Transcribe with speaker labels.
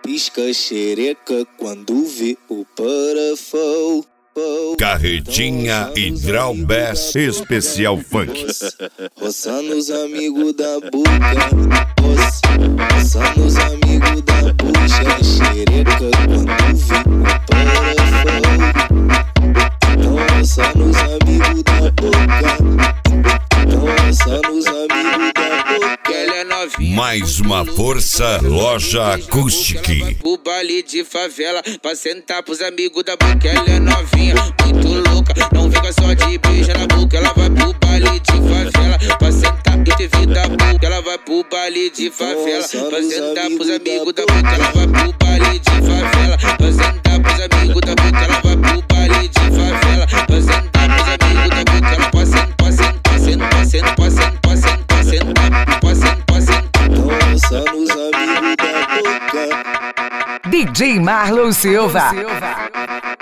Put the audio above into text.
Speaker 1: pisca xereca quando vê o parafão.
Speaker 2: Carretinha e Draw Bass Especial Funk.
Speaker 1: Roçando os amigos da boca, roçando os amigos da bucha xereca quando vê o parafão. Roçando os amigos da boca, roçando os amigos da boca.
Speaker 3: Ela é novinha.
Speaker 2: Mais uma força, Loja Acoustic.
Speaker 3: O baile de favela, pra sentar pros amigos da boca. Ela é novinha, muito louca, não fica só de beijo na boca. Ela vai pro baile de favela, pra sentar e te vida boca. Ela vai pro baile de favela, pra sentar pros amigos da boca. Ela vai pro baile de favela, pra sentar pros amigos da boca. Ela vai pro baile de favela, pra sentar pros amigos da boca. Ela passando, passando, passando, passando, passando, passando, passando, passando, passando.
Speaker 1: Roçando os amigos da boca.
Speaker 4: DJ Marlon Silva.